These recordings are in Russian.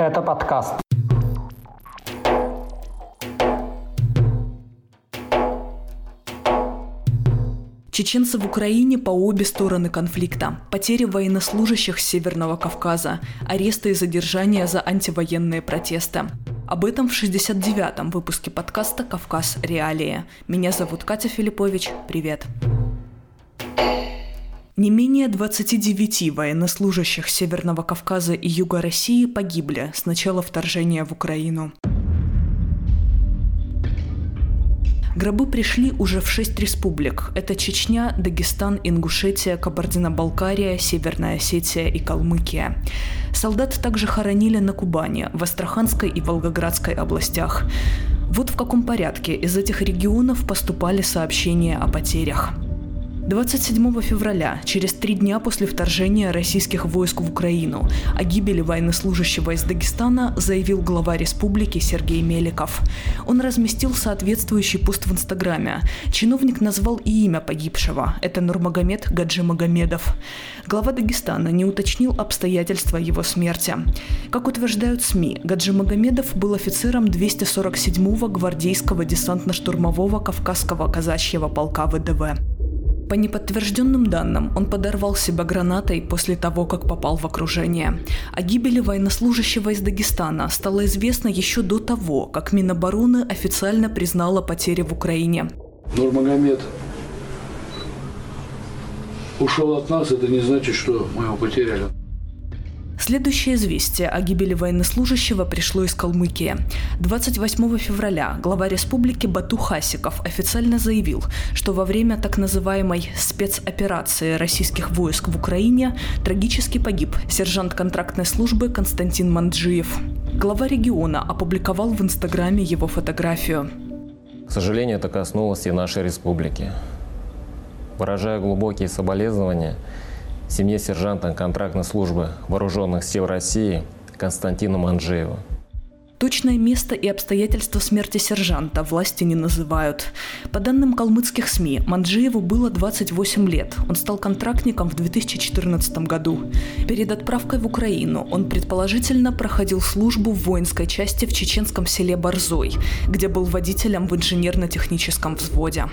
Это подкаст. Чеченцы в Украине по обе стороны конфликта. Потери военнослужащих с Северного Кавказа. Аресты и задержания за антивоенные протесты. Об этом в 69-м выпуске подкаста «Кавказ. Реалии». Меня зовут Катя Филиппович. Привет. Не менее 29 военнослужащих Северного Кавказа и Юга России погибли с начала вторжения в Украину. Гробы пришли уже в 6 республик. Это Чечня, Дагестан, Ингушетия, Кабардино-Балкария, Северная Осетия и Калмыкия. Солдат также хоронили на Кубани, в Астраханской и Волгоградской областях. Вот в каком порядке из этих регионов поступали сообщения о потерях. 27 февраля, через 3 дня после вторжения российских войск в Украину, о гибели военнослужащего из Дагестана заявил глава республики Сергей Меликов. Он разместил соответствующий пост в Инстаграме. Чиновник назвал и имя погибшего. Это Нурмагомед Гаджимагомедов. Глава Дагестана не уточнил обстоятельства его смерти. Как утверждают СМИ, Гаджимагомедов был офицером 247-го гвардейского десантно-штурмового Кавказского казачьего полка ВДВ. По неподтвержденным данным, он подорвал себя гранатой после того, как попал в окружение. О гибели военнослужащего из Дагестана стало известно еще до того, как Минобороны официально признала потери в Украине. Нурмагомед ушел от нас, это не значит, что мы его потеряли. Следующее известие о гибели военнослужащего пришло из Калмыкии. 28 февраля глава республики Бату Хасиков официально заявил, что во время так называемой спецоперации российских войск в Украине трагически погиб сержант контрактной службы Константин Манджиев. Глава региона опубликовал в Инстаграме его фотографию. К сожалению, это коснулось и нашей республики. Выражаю глубокие соболезнования семье сержанта контрактной службы Вооруженных сил России Константину Манджиеву. Точное место и обстоятельства смерти сержанта власти не называют. По данным калмыцких СМИ, Манджиеву было 28 лет. Он стал контрактником в 2014 году. Перед отправкой в Украину он предположительно проходил службу в воинской части в чеченском селе Борзой, где был водителем в инженерно-техническом взводе.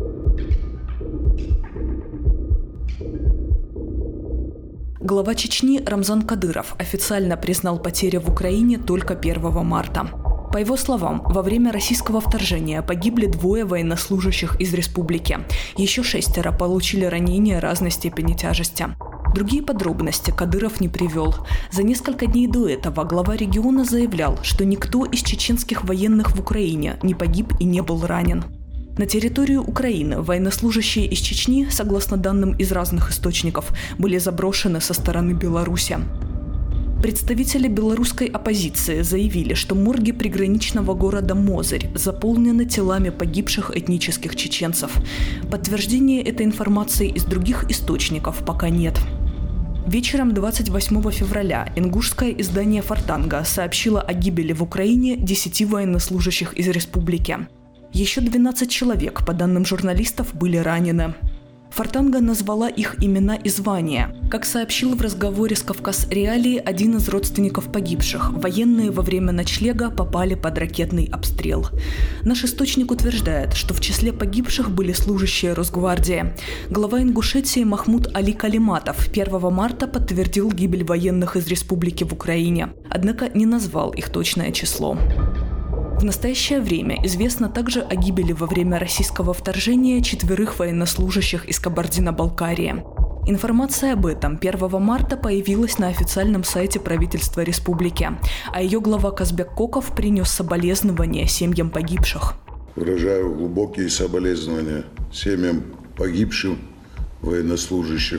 Глава Чечни Рамзан Кадыров официально признал потери в Украине только 1 марта. По его словам, во время российского вторжения погибли 2 военнослужащих из республики. Еще 6 получили ранения разной степени тяжести. Другие подробности Кадыров не привел. За несколько дней до этого глава региона заявлял, что никто из чеченских военных в Украине не погиб и не был ранен. На территорию Украины военнослужащие из Чечни, согласно данным из разных источников, были заброшены со стороны Беларуси. Представители белорусской оппозиции заявили, что морги приграничного города Мозырь заполнены телами погибших этнических чеченцев. Подтверждения этой информации из других источников пока нет. Вечером 28 февраля ингушское издание «Фортанга» сообщило о гибели в Украине 10 военнослужащих из республики. Еще 12 человек, по данным журналистов, были ранены. Фортанга назвала их имена и звания. Как сообщил в разговоре с «Кавказ. Реалии» один из родственников погибших, военные во время ночлега попали под ракетный обстрел. Наш источник утверждает, что в числе погибших были служащие Росгвардии. Глава Ингушетии Махмуд Али Калиматов 1 марта подтвердил гибель военных из республики в Украине, однако не назвал их точное число. В настоящее время известно также о гибели во время российского вторжения 4 военнослужащих из Кабардино-Балкарии. Информация об этом 1 марта появилась на официальном сайте правительства республики, а ее глава Казбек Коков принес соболезнования семьям погибших. Выражаю глубокие соболезнования семьям погибших военнослужащих.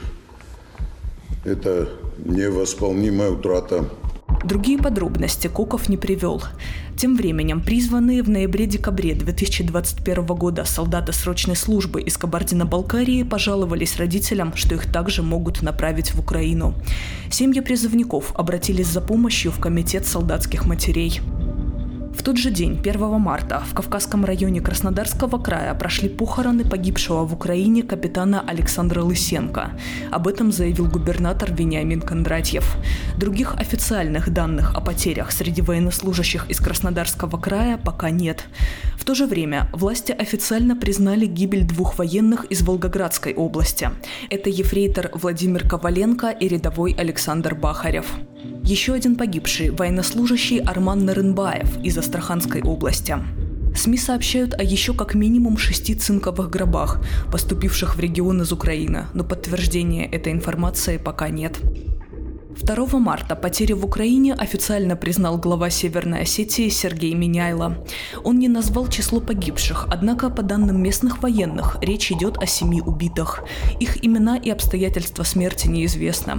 Это невосполнимая утрата. Другие подробности Коков не привел. Тем временем призванные в ноябре-декабре 2021 года солдаты срочной службы из Кабардино-Балкарии пожаловались родителям, что их также могут направить в Украину. Семьи призывников обратились за помощью в Комитет солдатских матерей. В тот же день, 1 марта, в Кавказском районе Краснодарского края прошли похороны погибшего в Украине капитана Александра Лысенко. Об этом заявил губернатор Вениамин Кондратьев. Других официальных данных о потерях среди военнослужащих из Краснодарского края пока нет. В то же время власти официально признали гибель 2 военных из Волгоградской области. Это ефрейтор Владимир Коваленко и рядовой Александр Бахарев. Еще один погибший – военнослужащий Арман Нарынбаев из Астраханской области. СМИ сообщают о еще как минимум 6 цинковых гробах, поступивших в регион из Украины, но подтверждения этой информации пока нет. 2 марта потери в Украине официально признал глава Северной Осетии Сергей Миняйло. Он не назвал число погибших, однако, по данным местных военных, речь идет о 7 убитых. Их имена и обстоятельства смерти неизвестны.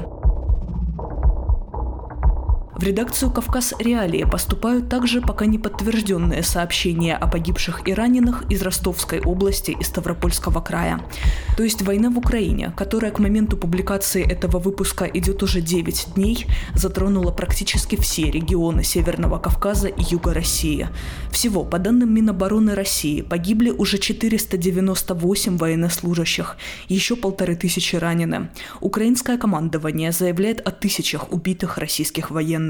В редакцию «Кавказ Реалии» поступают также пока не подтвержденные сообщения о погибших и раненых из Ростовской области и Ставропольского края. То есть война в Украине, которая к моменту публикации этого выпуска идет уже 9 дней, затронула практически все регионы Северного Кавказа и Юга России. Всего, по данным Минобороны России, погибли уже 498 военнослужащих, еще 1500 ранены. Украинское командование заявляет о тысячах убитых российских военных.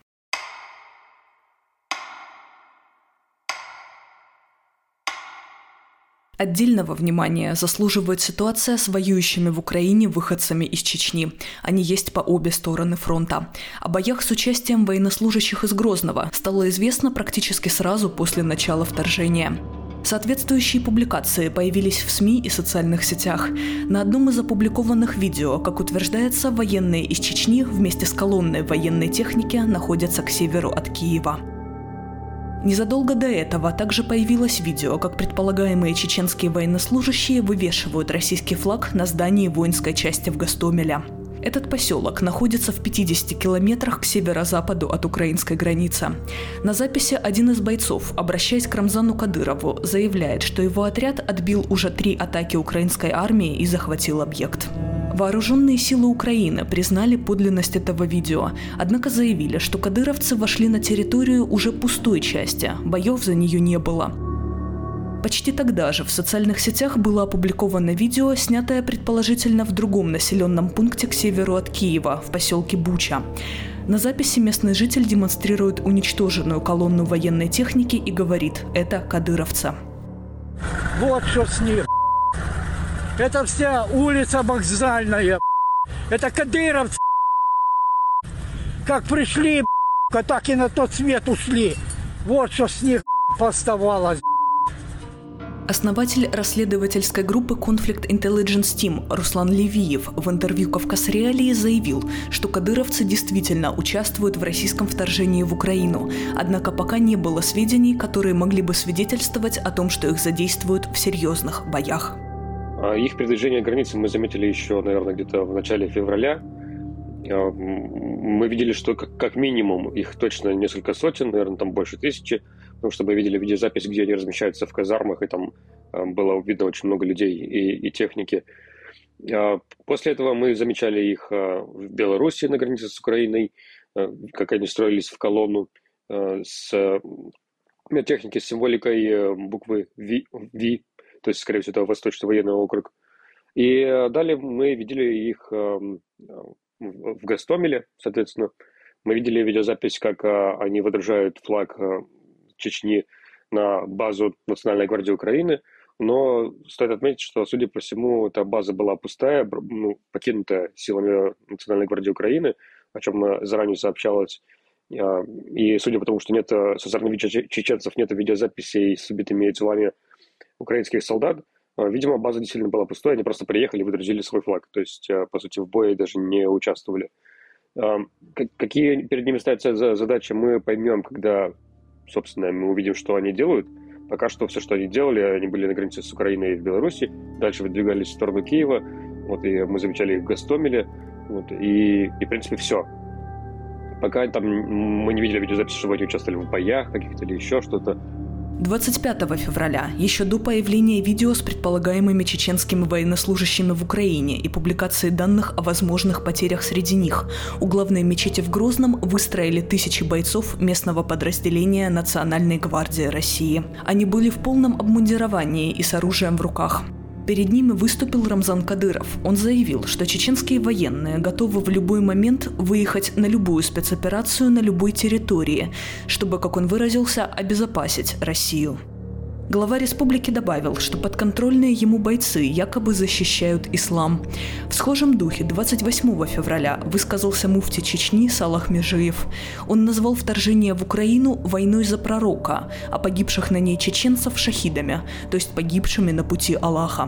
Отдельного внимания заслуживает ситуация с воюющими в Украине выходцами из Чечни. Они есть по обе стороны фронта. О боях с участием военнослужащих из Грозного стало известно практически сразу после начала вторжения. Соответствующие публикации появились в СМИ и социальных сетях. На одном из опубликованных видео, как утверждается, военные из Чечни вместе с колонной военной техники находятся к северу от Киева. Незадолго до этого также появилось видео, как предполагаемые чеченские военнослужащие вывешивают российский флаг на здании воинской части в Гостомеле. Этот поселок находится в 50 километрах к северо-западу от украинской границы. На записи один из бойцов, обращаясь к Рамзану Кадырову, заявляет, что его отряд отбил уже 3 атаки украинской армии и захватил объект. Вооруженные силы Украины признали подлинность этого видео, однако заявили, что кадыровцы вошли на территорию уже пустой части, боев за нее не было. Почти тогда же в социальных сетях было опубликовано видео, снятое предположительно в другом населенном пункте к северу от Киева, в поселке Буча. На записи местный житель демонстрирует уничтоженную колонну военной техники и говорит: «Это кадыровцы». Вот что с ним. Это вся улица Вокзальная. Это кадыровцы. Как пришли, так и на тот свет ушли. Вот что с них поставалось. Основатель расследовательской группы Conflict Intelligence Team Руслан Левиев в интервью «Кавказ Реалии» заявил, что кадыровцы действительно участвуют в российском вторжении в Украину, однако пока не было сведений, которые могли бы свидетельствовать о том, что их задействуют в серьезных боях. Их передвижение границы мы заметили еще, наверное, где-то в начале февраля. Мы видели, что как минимум их точно несколько сотен, наверное, там больше 1000, потому что мы видели видеозапись, где они размещаются в казармах, и там было видно очень много людей и техники. После этого мы замечали их в Беларуси на границе с Украиной, как они строились в колонну с техники с символикой буквы V, то есть, скорее всего, это Восточный военный округ. И далее мы видели их в Гостомеле, соответственно. Мы видели видеозапись, как они выдружают флаг Чечни на базу Национальной гвардии Украины. Но стоит отметить, что, судя по всему, эта база была пустая, покинутая силами Национальной гвардии Украины, о чем заранее сообщалось. И судя по тому, что нет со стороны чеченцев, нет видеозаписей с убитыми телами украинских солдат, видимо, база действительно была пустой, они просто приехали и выдрузили свой флаг. То есть, по сути, в бое даже не участвовали. Какие перед ними стоят задачи, мы поймем, когда, собственно, мы увидим, что они делают. Пока что все, что они делали, они были на границе с Украиной и в Беларуси, дальше выдвигались в сторону Киева, и мы замечали их в Гостомеле, и в принципе, все. Пока там мы не видели видеозаписи, чтобы они участвовали в боях каких-то или еще что-то. 25 февраля, еще до появления видео с предполагаемыми чеченскими военнослужащими в Украине и публикации данных о возможных потерях среди них, у главной мечети в Грозном выстроили тысячи бойцов местного подразделения Национальной гвардии России. Они были в полном обмундировании и с оружием в руках. Перед ними выступил Рамзан Кадыров. Он заявил, что чеченские военные готовы в любой момент выехать на любую спецоперацию на любой территории, чтобы, как он выразился, обезопасить Россию. Глава республики добавил, что подконтрольные ему бойцы якобы защищают ислам. В схожем духе 28 февраля высказался муфти Чечни Салах Межиев. Он назвал вторжение в Украину войной за пророка, а погибших на ней чеченцев – шахидами, то есть погибшими на пути Аллаха.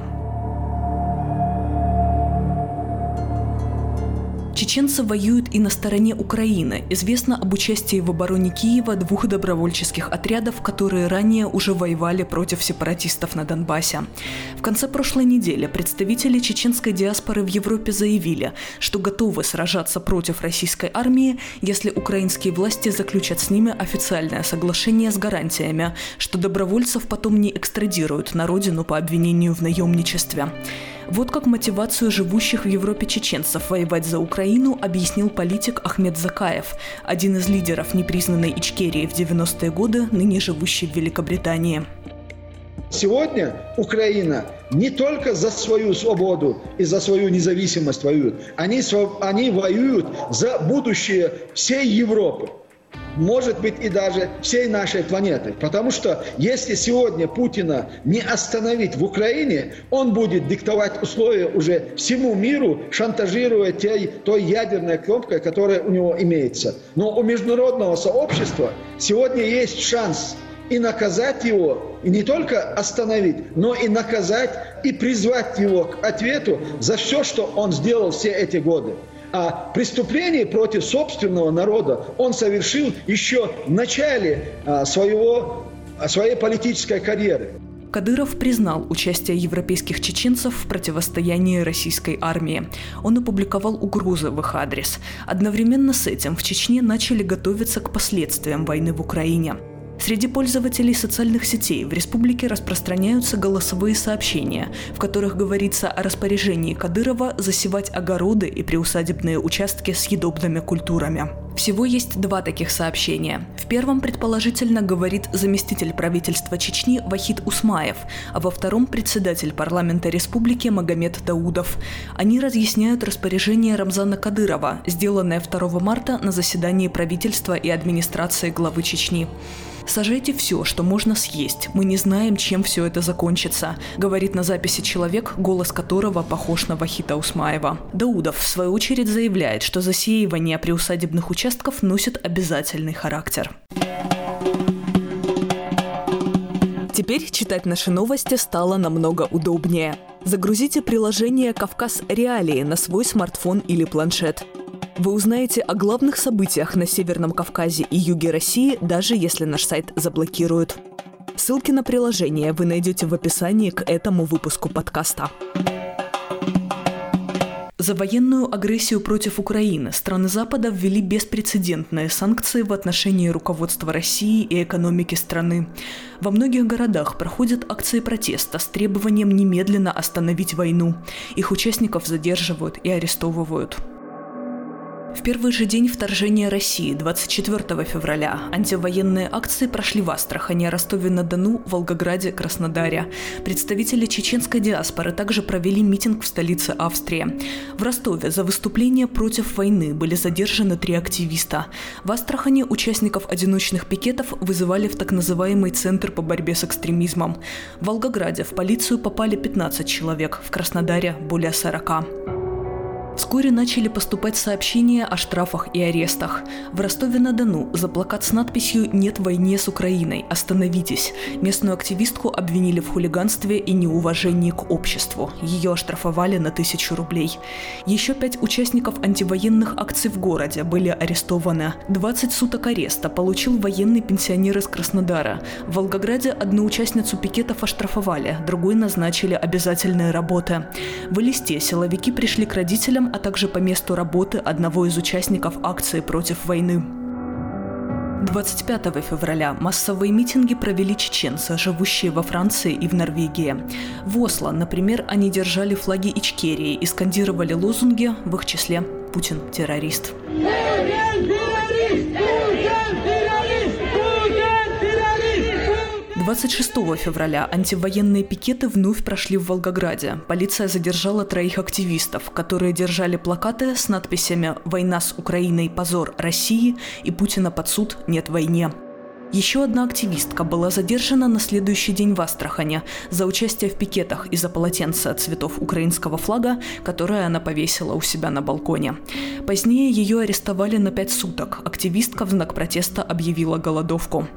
Чеченцы воюют и на стороне Украины. Известно об участии в обороне Киева 2 добровольческих отрядов, которые ранее уже воевали против сепаратистов на Донбассе. В конце прошлой недели представители чеченской диаспоры в Европе заявили, что готовы сражаться против российской армии, если украинские власти заключат с ними официальное соглашение с гарантиями, что добровольцев потом не экстрадируют на родину по обвинению в наемничестве. Вот как мотивацию живущих в Европе чеченцев воевать за Украину объяснил политик Ахмед Закаев, один из лидеров непризнанной Ичкерии в 90-е годы, ныне живущий в Великобритании. Сегодня Украина не только за свою свободу и за свою независимость воюет, они воюют за будущее всей Европы. Может быть, и даже всей нашей планеты. Потому что если сегодня Путина не остановить в Украине, он будет диктовать условия уже всему миру, шантажируя той ядерной кнопкой, которая у него имеется. Но у международного сообщества сегодня есть шанс и наказать его, и не только остановить, но и наказать, и призвать его к ответу за все, что он сделал все эти годы. А преступление против собственного народа он совершил еще в начале своей политической карьеры. Кадыров признал участие европейских чеченцев в противостоянии российской армии. Он опубликовал угрозы в их адрес. Одновременно с этим в Чечне начали готовиться к последствиям войны в Украине. Среди пользователей социальных сетей в республике распространяются голосовые сообщения, в которых говорится о распоряжении Кадырова засевать огороды и приусадебные участки съедобными культурами. Всего есть 2 таких сообщения. В первом, предположительно, говорит заместитель правительства Чечни Вахид Усмаев, а во втором – председатель парламента республики Магомед Даудов. Они разъясняют распоряжение Рамзана Кадырова, сделанное 2 марта на заседании правительства и администрации главы Чечни. «Сажайте все, что можно съесть. Мы не знаем, чем все это закончится», говорит на записи человек, голос которого похож на Вахида Усмаева. Даудов, в свою очередь, заявляет, что засеивание приусадебных участков носит обязательный характер. Теперь читать наши новости стало намного удобнее. Загрузите приложение «Кавказ Реалии» на свой смартфон или планшет. Вы узнаете о главных событиях на Северном Кавказе и юге России, даже если наш сайт заблокируют. Ссылки на приложение вы найдете в описании к этому выпуску подкаста. За военную агрессию против Украины страны Запада ввели беспрецедентные санкции в отношении руководства России и экономики страны. Во многих городах проходят акции протеста с требованием немедленно остановить войну. Их участников задерживают и арестовывают. В первый же день вторжения России, 24 февраля, антивоенные акции прошли в Астрахани, Ростове-на-Дону, Волгограде, Краснодаре. Представители чеченской диаспоры также провели митинг в столице Австрии. В Ростове за выступление против войны были задержаны 3 активиста. В Астрахани участников одиночных пикетов вызывали в так называемый Центр по борьбе с экстремизмом. В Волгограде в полицию попали 15 человек, в Краснодаре – более 40. Вскоре начали поступать сообщения о штрафах и арестах. В Ростове-на-Дону за плакат с надписью «Нет войне с Украиной. Остановитесь». Местную активистку обвинили в хулиганстве и неуважении к обществу. Ее оштрафовали на 1000 рублей. Еще 5 участников антивоенных акций в городе были арестованы. 20 суток ареста получил военный пенсионер из Краснодара. В Волгограде одну участницу пикетов оштрафовали, другой назначили обязательные работы. В Элисте силовики пришли к родителям, а также по месту работы одного из участников акции против войны. 25 февраля массовые митинги провели чеченцы, живущие во Франции и в Норвегии. В Осло, например, они держали флаги Ичкерии и скандировали лозунги, в их числе «Путин – террорист». 26 февраля антивоенные пикеты вновь прошли в Волгограде. Полиция задержала 3 активистов, которые держали плакаты с надписями «Война с Украиной – позор России» и «Путина под суд – нет войне». Еще одна активистка была задержана на следующий день в Астрахани за участие в пикетах из-за полотенца цветов украинского флага, которое она повесила у себя на балконе. Позднее ее арестовали на 5 суток. Активистка в знак протеста объявила голодовку.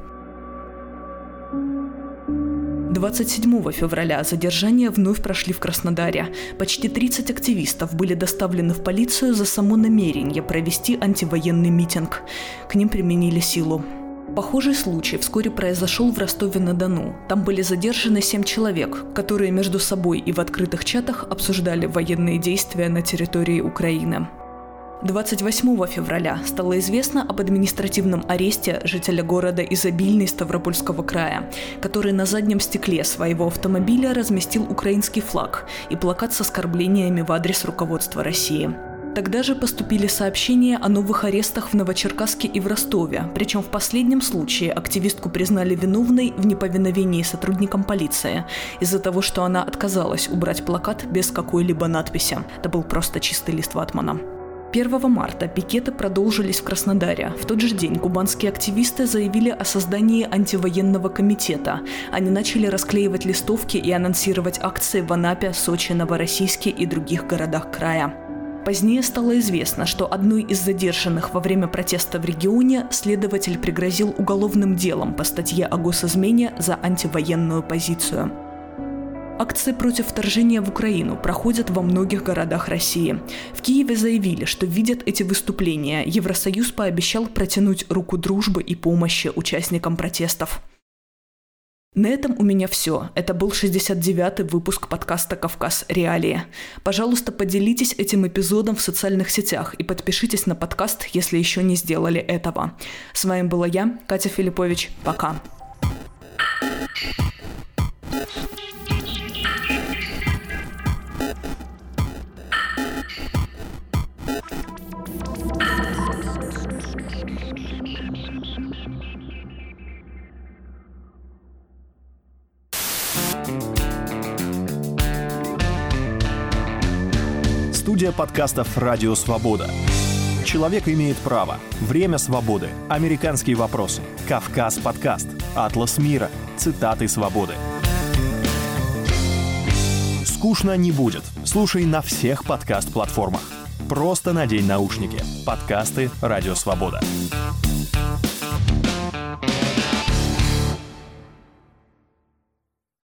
27 февраля задержания вновь прошли в Краснодаре. Почти 30 активистов были доставлены в полицию за само намерение провести антивоенный митинг. К ним применили силу. Похожий случай вскоре произошел в Ростове-на-Дону. Там были задержаны 7 человек, которые между собой и в открытых чатах обсуждали военные действия на территории Украины. 28 февраля стало известно об административном аресте жителя города Изобильный Ставропольского края, который на заднем стекле своего автомобиля разместил украинский флаг и плакат с оскорблениями в адрес руководства России. Тогда же поступили сообщения о новых арестах в Новочеркасске и в Ростове, причем в последнем случае активистку признали виновной в неповиновении сотрудникам полиции из-за того, что она отказалась убрать плакат без какой-либо надписи. Это был просто чистый лист ватмана. 1 марта пикеты продолжились в Краснодаре. В тот же день кубанские активисты заявили о создании антивоенного комитета. Они начали расклеивать листовки и анонсировать акции в Анапе, Сочи, Новороссийске и других городах края. Позднее стало известно, что одной из задержанных во время протеста в регионе следователь пригрозил уголовным делом по статье о госизмене за антивоенную позицию. Акции против вторжения в Украину проходят во многих городах России. В Киеве заявили, что видят эти выступления. Евросоюз пообещал протянуть руку дружбы и помощи участникам протестов. На этом у меня все. Это был 69-й выпуск подкаста «Кавказ. Реалии». Пожалуйста, поделитесь этим эпизодом в социальных сетях и подпишитесь на подкаст, если еще не сделали этого. С вами была я, Катя Филиппович. Пока. Студия подкастов «Радио Свобода». Человек имеет право. Время свободы. Американские вопросы. Кавказ подкаст. Атлас мира. Цитаты свободы. Скучно не будет. Слушай на всех подкаст-платформах. Просто надень наушники. Подкасты «Радио Свобода».